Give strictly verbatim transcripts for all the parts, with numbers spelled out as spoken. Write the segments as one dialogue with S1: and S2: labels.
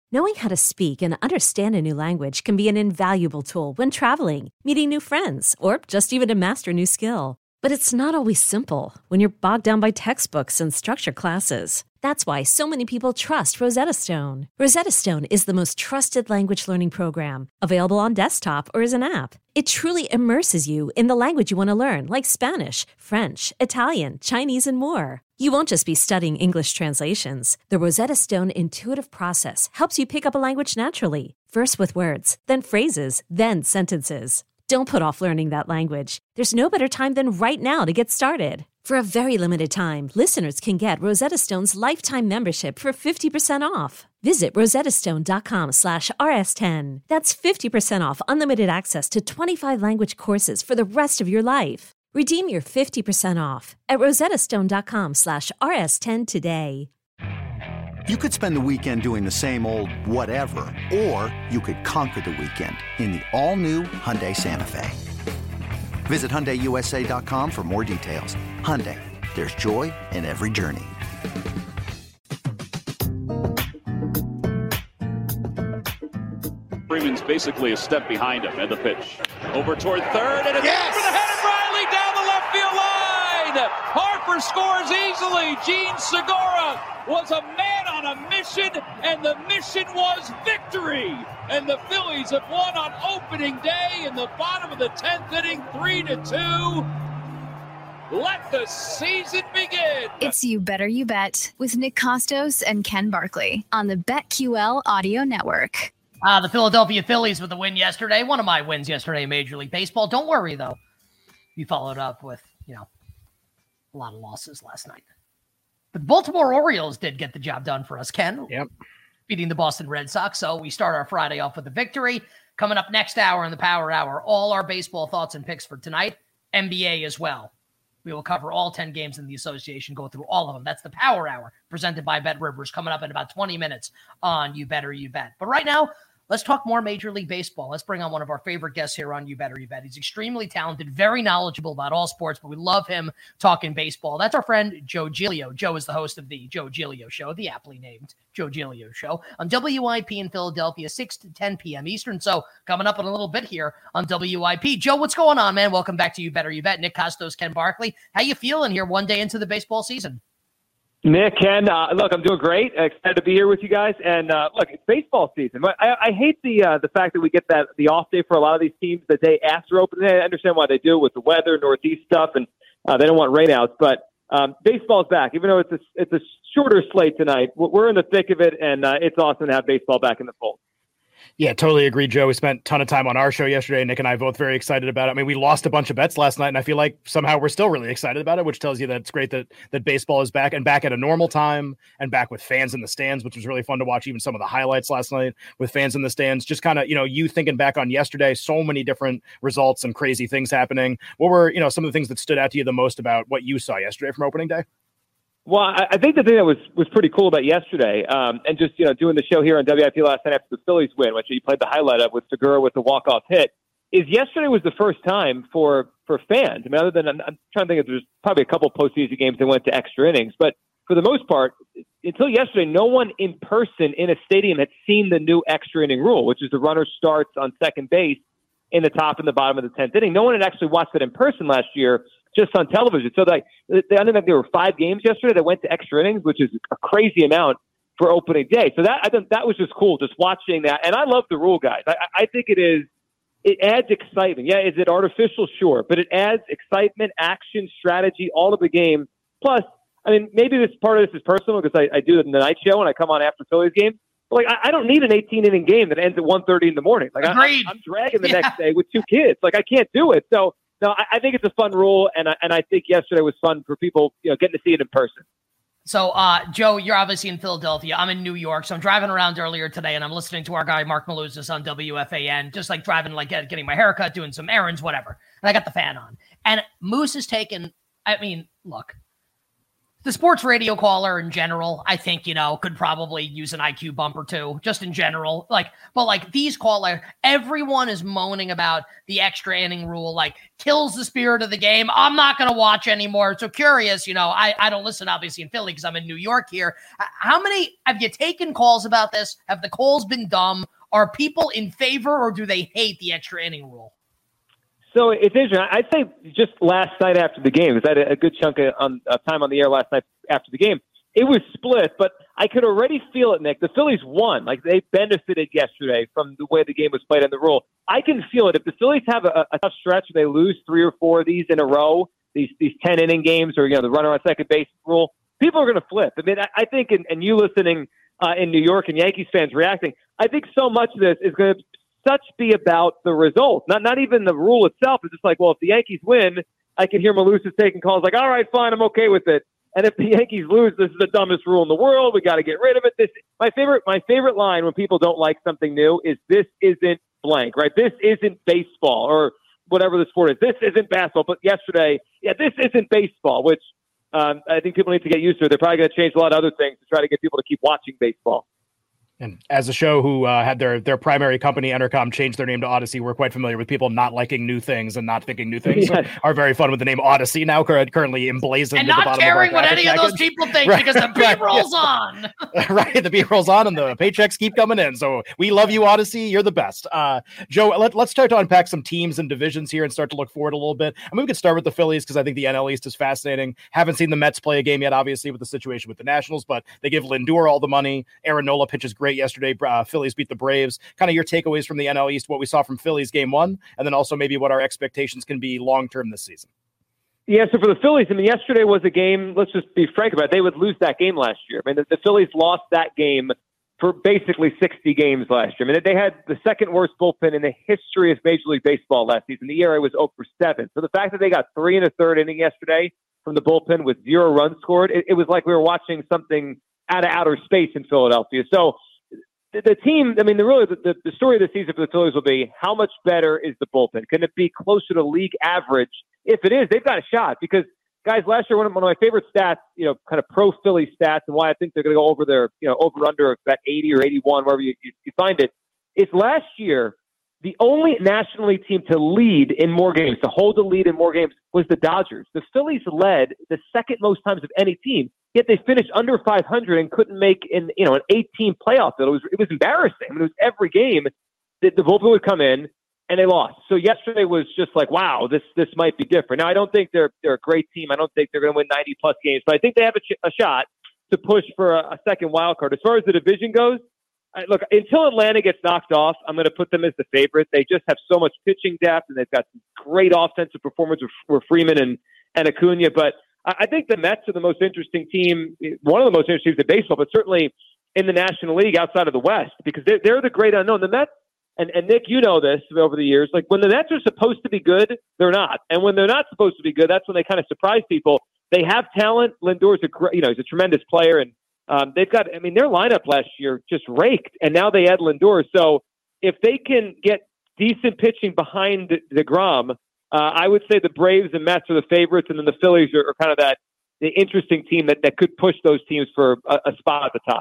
S1: Knowing how to speak and understand a new language can be an invaluable tool when traveling, meeting new friends, or just even to master a new skill. But it's not always simple when you're bogged down by textbooks and structured classes. That's why so many people trust Rosetta Stone. Rosetta Stone is the most trusted language learning program, available on desktop or as an app. It truly immerses you in the language you want to learn, like Spanish, French, Italian, Chinese, and more. You won't just be studying English translations. The Rosetta Stone intuitive process helps you pick up a language naturally, first with words, then phrases, then sentences. Don't put off learning that language. There's no better time than right now to get started. For a very limited time, listeners can get Rosetta Stone's lifetime membership for fifty percent off. Visit rosettastone.com slash rs10. That's fifty percent off unlimited access to twenty-five language courses for the rest of your life. Redeem your fifty percent off at rosettastone.com slash rs10 today.
S2: You could spend the weekend doing the same old whatever, or you could conquer the weekend in the all-new Hyundai Santa Fe. Visit Hyundai U S A dot com for more details. Hyundai, there's joy in every journey.
S3: Freeman's basically a step behind him, and the pitch. Over toward third, and it's
S4: yes!
S3: over the head of Riley down the left field line! Harper scores easily. Gene Segura was a man on a mission, and the mission was victory. And the Phillies have won on opening day in the bottom of the tenth inning, three to two. Let the season begin.
S5: It's You Better You Bet with Nick Costos and Ken Barkley on the BetQL Audio Network.
S6: Uh, the Philadelphia Phillies with a win yesterday. One of my wins yesterday in Major League Baseball. Don't worry, though. You followed up with, you know, a lot of losses last night. But the Baltimore Orioles did get the job done for us, Ken.
S7: Yep.
S6: Beating the Boston Red Sox. So we start our Friday off with a victory. Coming up next hour in the Power Hour, all our baseball thoughts and picks for tonight. N B A as well. We will cover all ten games in the association, go through all of them. That's the Power Hour presented by Bet Rivers, coming up in about twenty minutes on You Better You Bet. But right now, let's talk more Major League Baseball. Let's bring on one of our favorite guests here on You Better You Bet. He's extremely talented, very knowledgeable about all sports, but we love him talking baseball. That's our friend Joe Giglio. Joe is the host of the Joe Giglio Show, the aptly named Joe Giglio Show, on W I P in Philadelphia, six to ten p.m. Eastern. So coming up in a little bit here on W I P. Joe, what's going on, man? Welcome back to You Better You Bet. Nick Costos, Ken Barkley. How you feeling here one day into the baseball season?
S8: Nick, Ken, uh, look, I'm doing great. Excited to be here with you guys. And uh, look, it's baseball season. I, I hate the uh, the fact that we get that the off day for a lot of these teams the day after opening day. I understand why they do it with the weather, Northeast stuff, and uh, they don't want rainouts. But um, baseball's back, even though it's a, it's a shorter slate tonight. We're in the thick of it, and uh, it's awesome to have baseball back in the fold.
S7: Yeah, totally agree, Joe. We spent a ton of time on our show yesterday. Nick and I both very excited about it. I mean, we lost a bunch of bets last night, and I feel like somehow we're still really excited about it, which tells you that it's great that that baseball is back and back at a normal time and back with fans in the stands, which was really fun to watch. Even some of the highlights last night with fans in the stands. Just kind of, you know, you thinking back on yesterday, so many different results and crazy things happening. What were, you know, some of the things that stood out to you the most about what you saw yesterday from opening day?
S8: Well, I, I think the thing that was, was pretty cool about yesterday, um, and just, you know, doing the show here on W I P last night after the Phillies win, which you played the highlight of with Segura with the walk-off hit, is yesterday was the first time for, for fans. I mean, other than, I'm, I'm trying to think if there's probably a couple postseason games that went to extra innings, but for the most part, until yesterday, no one in person in a stadium had seen the new extra inning rule, which is the runner starts on second base in the top and the bottom of the tenth inning. No one had actually watched it in person last year, just on television. So like, I don't think there were five games yesterday that went to extra innings, which is a crazy amount for opening day. So that, I think that was just cool, just watching that. And I love the rule, guys. I, I think it is, it adds excitement. Yeah, is it artificial? Sure. But it adds excitement, action, strategy, all of the game. Plus, I mean, maybe this part of this is personal because I, I do it in the night show and I come on after Phillies game. But like, I, I don't need an eighteen inning game that ends at one thirty in the morning. Like, I, I'm dragging the yeah. next day with two kids. Like, I can't do it. So, no, I, I think it's a fun rule, and I, and I think yesterday was fun for people, you know, getting to see it in person.
S6: So, uh, Joe, you're obviously in Philadelphia. I'm in New York, so I'm driving around earlier today, and I'm listening to our guy Mark Malusis on W F A N, just like driving, like get, getting my haircut, doing some errands, whatever. And I got the fan on, and Moose is taking. I mean, look, The sports radio caller in general, I think, you know, could probably use an I Q bump or two, just in general. Like, but like these callers, everyone is moaning about the extra inning rule, like kills the spirit of the game. I'm not going to watch anymore. So curious, you know, I, I don't listen obviously in Philly because I'm in New York here. How many have you taken calls about this? Have the calls been dumb? Are people in favor or do they hate the extra inning rule?
S8: So it's interesting. I'd say just last night after the game, because I had a good chunk of, um, of time on the air last night after the game, it was split, but I could already feel it, Nick. The Phillies won. Like, they benefited yesterday from the way the game was played and the rule. I can feel it. If the Phillies have a, a tough stretch, they lose three or four of these in a row, these these ten-inning games or, you know, the runner on second base rule, people are going to flip. I mean, I, I think, and, and you listening uh, in New York and Yankees fans reacting, I think so much of this is going to such be about the result, not not even the rule itself. It's just like, well, if the Yankees win, I can hear Malusis taking calls like, all right, fine, I'm okay with it. And if the Yankees lose, this is the dumbest rule in the world. We got to get rid of it. This my favorite my favorite line when people don't like something new is this isn't blank, right? This isn't baseball or whatever the sport is. This isn't basketball. But yesterday, yeah, this isn't baseball, which um, I think people need to get used to. They're probably going to change a lot of other things to try to get people to keep watching baseball.
S7: And as a show who uh, had their their primary company, Entercom, change their name to Odyssey, we're quite familiar with people not liking new things and not thinking new things. Yes. Are very fun with the name Odyssey now, currently emblazoned.
S6: And
S7: at
S6: not
S7: the bottom
S6: caring
S7: of our
S6: what any
S7: package.
S6: of those people think
S7: right.
S6: because the beat
S7: right.
S6: rolls
S7: yeah.
S6: on.
S7: right, the beat rolls on and the paychecks keep coming in. So we love you, Odyssey. You're the best. Uh, Joe, let, let's start to unpack some teams and divisions here and start to look forward a little bit. I mean, we could start with the Phillies because I think the N L East is fascinating. Haven't seen the Mets play a game yet, obviously, with the situation with the Nationals, but they give Lindor all the money. Aaron Nola pitches great yesterday. Uh, Phillies beat the Braves. Kind of your takeaways from the N L East, what we saw from Phillies game one, and then also maybe what our expectations can be long-term this season.
S8: Yeah, so for the Phillies, I mean, yesterday was a game, let's just be frank about it, they would lose that game last year. I mean, the, the Phillies lost that game for basically sixty games last year. I mean, they had the second worst bullpen in the history of Major League Baseball last season. The E R A was oh for seven. So the fact that they got three and a third inning yesterday from the bullpen with zero runs scored, it, it was like we were watching something out of outer space in Philadelphia. So the, the team, I mean, the really the, the story of the season for the Phillies will be how much better is the bullpen? Can it be closer to league average? If it is, they've got a shot because, guys, last year, one of, one of my favorite stats, you know, kind of pro Philly stats and why I think they're going to go over their, you know, over under about eighty or eighty-one, wherever you, you, you find it, is last year, the only National League team to lead in more games, to hold the lead in more games, was the Dodgers. The Phillies led the second most times of any team, yet they finished under five hundred and couldn't make in, you know, an eight-team playoff. It was it was embarrassing. I mean, it was every game that the bullpen would come in and they lost. So yesterday was just like, wow, this this might be different. Now I don't think they're they're a great team. I don't think they're going to win ninety plus games, but I think they have a, ch- a shot to push for a, a second wild card. As far as the division goes, I, look, until Atlanta gets knocked off, I'm going to put them as the favorite. They just have so much pitching depth, and they've got some great offensive performance with, with Freeman and, and Acuna. But I, I think the Mets are the most interesting team, one of the most interesting teams in baseball, but certainly in the National League outside of the West, because they're, they're the great unknown. The Mets, and, and Nick, you know this over the years, like when the Mets are supposed to be good, they're not. And when they're not supposed to be good, that's when they kind of surprise people. They have talent. Lindor's a great, you know, he's a tremendous player, and Um, they've got, I mean, their lineup last year just raked, and now they add Lindor. So if they can get decent pitching behind DeGrom, uh, I would say the Braves and Mets are the favorites, and then the Phillies are, are kind of that the interesting team that, that could push those teams for a, a spot at the top.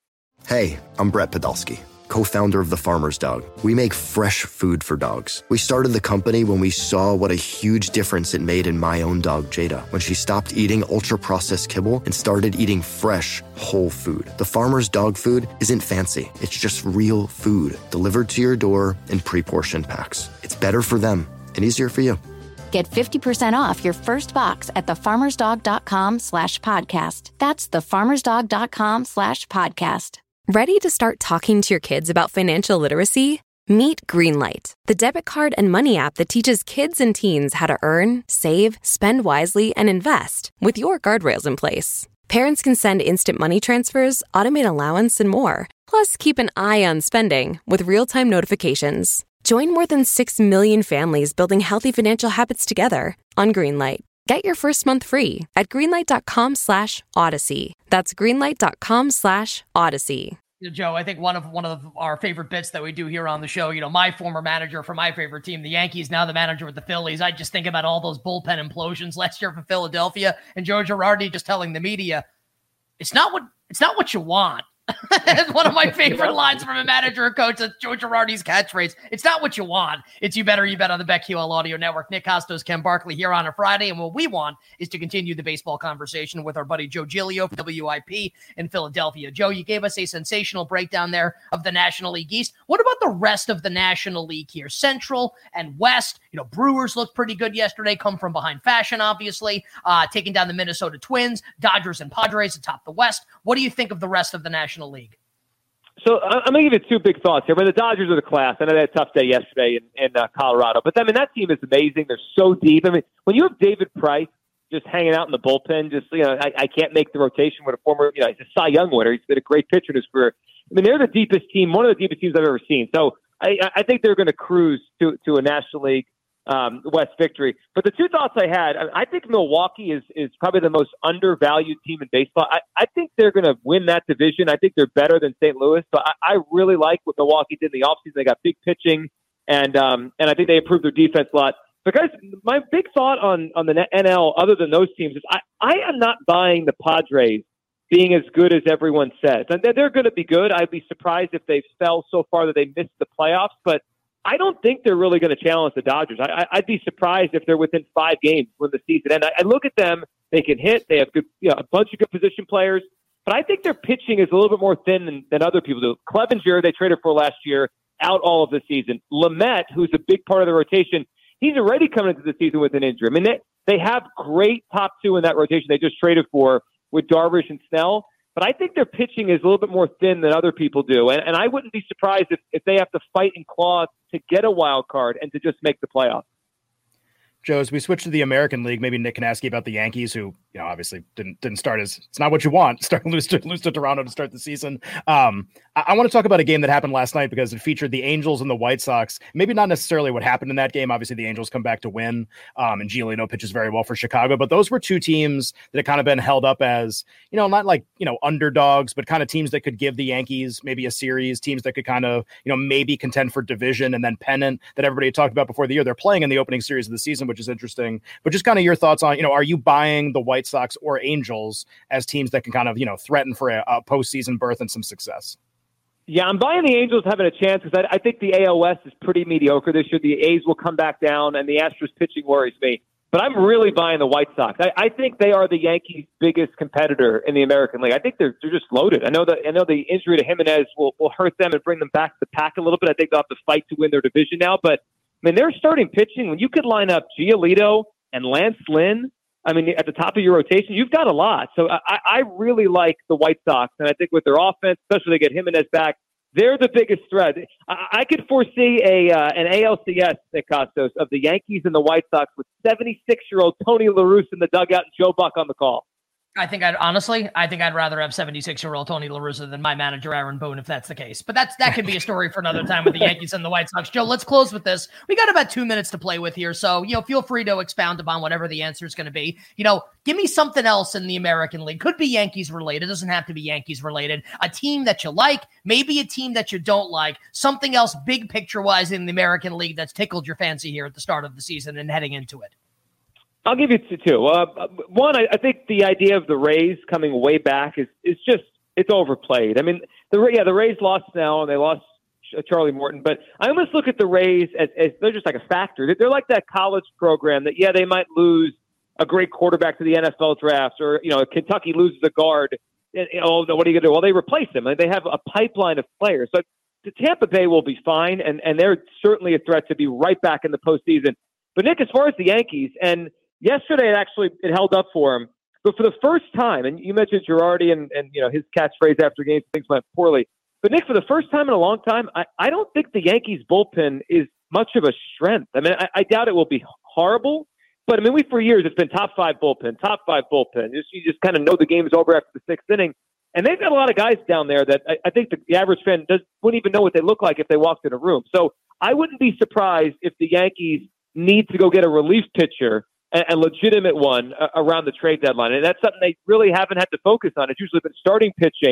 S4: Hey, I'm Brett Podolsky, co-founder of The Farmer's Dog. We make fresh food for dogs. We started the company when we saw what a huge difference it made in my own dog, Jada, when she stopped eating ultra-processed kibble and started eating fresh, whole food. The Farmer's Dog food isn't fancy. It's just real food delivered to your door in pre-portioned packs. It's better for them and easier for you.
S9: Get fifty percent off your first box at thefarmersdog.com slash podcast. That's thefarmersdog.com slash podcast.
S10: Ready to start talking to your kids about financial literacy? Meet Greenlight, the debit card and money app that teaches kids and teens how to earn, save, spend wisely, and invest with your guardrails in place. Parents can send instant money transfers, automate allowance, and more. Plus, keep an eye on spending with real-time notifications. Join more than six million families building healthy financial habits together on Greenlight. Get your first month free at greenlight.com slash odyssey. That's greenlight.com slash odyssey.
S6: Joe, I think one of one of our favorite bits that we do here on the show, you know, my former manager for my favorite team, the Yankees, now the manager with the Phillies. I just think about all those bullpen implosions last year for Philadelphia, and Joe Girardi just telling the media, it's not what it's not what you want. It's one of my favorite lines from a manager or coach. That's Joe Girardi's catchphrase. It's not what you want. It's you better, you bet on the BetQL Audio Network. Nick Kostos, Ken Barkley here on a Friday. And what we want is to continue the baseball conversation with our buddy Joe Giglio from W I P in Philadelphia. Joe, you gave us a sensational breakdown there of the National League East. What about the rest of the National League here? Central and West. You know, Brewers looked pretty good yesterday, come from behind fashion, obviously, uh, taking down the Minnesota Twins, Dodgers and Padres atop the West. What do you think of the rest of the National League?
S8: So I'm going to give you two big thoughts here. But the Dodgers are the class. I know they had a tough day yesterday in, in uh, Colorado. But, I mean, that team is amazing. They're so deep. I mean, when you have David Price just hanging out in the bullpen, just, you know, I, I can't make the rotation with a former, you know, he's a Cy Young winner. He's been a great pitcher in his career. I mean, they're the deepest team, one of the deepest teams I've ever seen. So I, I think they're going to cruise to, to a National League Um, West victory. But the two thoughts I had, I, I think Milwaukee is is probably the most undervalued team in baseball. I, I think they're going to win that division. I think they're better than Saint Louis. So I, I really like what Milwaukee did in the offseason. They got big pitching, and um, and I think they improved their defense a lot. But guys, my big thought on, on the N L, other than those teams, is I, I am not buying the Padres being as good as everyone says. And they're going to be good. I'd be surprised if they fell so far that they missed the playoffs, but I don't think they're really going to challenge the Dodgers. I, I'd be surprised if they're within five games when the season ends. I, I look at them; they can hit. They have good, you know, a bunch of good position players. But I think their pitching is a little bit more thin than, than other people do. Clevenger, they traded for last year, out all of the season. Lamet, who's a big part of the rotation, he's already coming into the season with an injury. I mean, they, they have great top two in that rotation they just traded for with Darvish and Snell. But I think their pitching is a little bit more thin than other people do. And, and I wouldn't be surprised if, if they have to fight and claw to get a wild card and to just make the playoffs.
S7: Joe, as we switch to the American League, maybe Nick can ask you about the Yankees, who, you know, obviously didn't didn't start as it's not what you want. Start lose to lose to Toronto to start the season. Um, I, I want to talk about a game that happened last night because it featured the Angels and the White Sox. Maybe not necessarily what happened in that game. Obviously, the Angels come back to win, um, and Giolito pitches very well for Chicago. But those were two teams that had kind of been held up as, you know, not like, you know, underdogs, but kind of teams that could give the Yankees maybe a series. Teams that could kind of, you know, maybe contend for division and then pennant that everybody had talked about before the year. They're playing in the opening series of the season, which is interesting. But just kind of your thoughts on, you know, are you buying the White Sox or Angels as teams that can kind of, you know, threaten for a, a postseason berth and some success?
S8: Yeah, I'm buying the Angels having a chance because I, I think the A L West is pretty mediocre this year. The A's will come back down, and the Astros pitching worries me. But I'm really buying the White Sox. I, I think they are the Yankees' biggest competitor in the American League. I think they're they're just loaded. I know that I know the injury to Jimenez will, will hurt them and bring them back to the pack a little bit. I think they'll have to fight to win their division now. But I mean, they're starting pitching. When you could line up Giolito and Lance Lynn, I mean, at the top of your rotation, you've got a lot. So I, I really like the White Sox, and I think with their offense, especially they get Jimenez back, they're the biggest threat. I, I could foresee a uh, an A L C S, Nick Kostos, of the Yankees and the White Sox with seventy-six-year-old Tony La Russa in the dugout and Joe Buck on the call.
S6: I think I'd honestly, I think I'd rather have seventy-six-year-old Tony La Russa than my manager, Aaron Boone, if that's the case. But that's that could be a story for another time with the Yankees and the White Sox. Joe, let's close with this. We got about two minutes to play with here. So, you know, feel free to expound upon whatever the answer is going to be. You know, give me something else in the American League. Could be Yankees related. It doesn't have to be Yankees related. A team that you like, maybe a team that you don't like. Something else big picture-wise in the American League that's tickled your fancy here at the start of the season and heading into it.
S8: I'll give you two. Uh, one, I, I think the idea of the Rays coming way back is is just it's overplayed. I mean, the yeah, the Rays lost now and they lost Charlie Morton, but I almost look at the Rays as, as they're just like a factor. They're like that college program that yeah, they might lose a great quarterback to the N F L draft, or you know, Kentucky loses a guard. And, oh no, what are you going to do? Well, they replace him. I mean, they have a pipeline of players. So the Tampa Bay will be fine, and and they're certainly a threat to be right back in the postseason. But Nick, as far as the Yankees and yesterday, it actually it held up for him. But for the first time, and you mentioned Girardi and, and you know his catchphrase after games, things went poorly. But Nick, for the first time in a long time, I, I don't think the Yankees bullpen is much of a strength. I mean, I, I doubt it will be horrible. But I mean, we for years it's been top five bullpen, top five bullpen. Just, you just kind of know the game is over after the sixth inning. And they've got a lot of guys down there that I, I think the, the average fan does, wouldn't even know what they look like if they walked in a room. So I wouldn't be surprised if the Yankees need to go get a relief pitcher, a legitimate one uh, around the trade deadline. And that's something they really haven't had to focus on. It's usually been starting pitching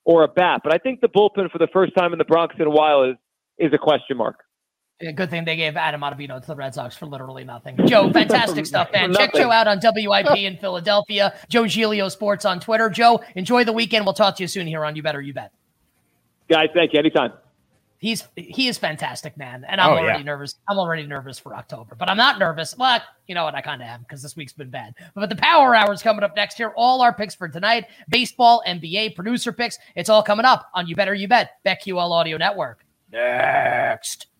S8: or a bat. But I think the bullpen for the first time in the Bronx in a while is is a question mark.
S6: Yeah, good thing they gave Adam Ottavino to the Red Sox for literally nothing. Joe, fantastic stuff, man. Check Joe out on W I P in Philadelphia. Joe Giglio Sports on Twitter. Joe, enjoy the weekend. We'll talk to you soon here on You Better You Bet.
S8: Guys, thank you. Anytime.
S6: He's he is fantastic, man. And I'm
S7: Oh,
S6: already
S7: yeah.
S6: nervous. I'm already nervous for October. But I'm not nervous. Well, you know what? I kind of am because this week's been bad. But the Power Hour is coming up next here. All our picks for tonight. Baseball, N B A, producer picks. It's all coming up on You Better You Bet. BetQL Audio Network. Next.